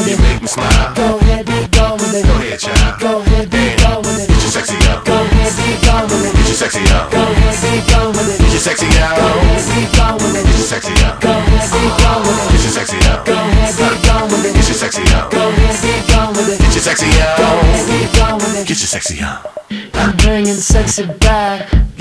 you make me smile. Go ahead, be gone with it. Go ahead, child. Go ahead, be gone with it. Get your sexy up. Go ahead, be gone with it. Get your sexy up. Go ahead, be gone with it. Get your sexy up. Go ahead, be gone with it. Get your sexy up. Go ahead, be gone with it. Get your sexy up. Go ahead, be gone with it. Get your sexy up. Go ahead, be gone with it. Get your sexy up. Go ahead, be gone with it. Get your sexy up. I'm bringing sexy back.